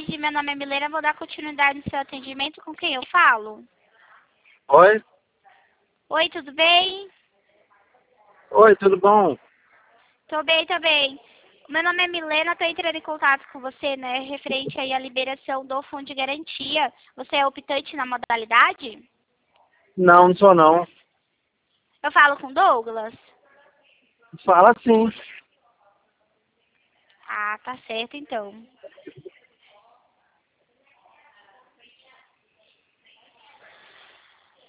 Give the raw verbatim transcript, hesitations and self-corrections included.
tarde, meu nome é Milena, vou dar continuidade no seu atendimento. Com quem eu falo? Oi? Oi, tudo bem? Oi, tudo bom? Tô bem, tô bem. Meu nome é Milena, tô entrando em contato com você, né, referente aí à liberação do fundo de garantia. Você é optante na modalidade? Não, não sou não. Eu falo com Douglas? Fala sim. Ah, tá certo então.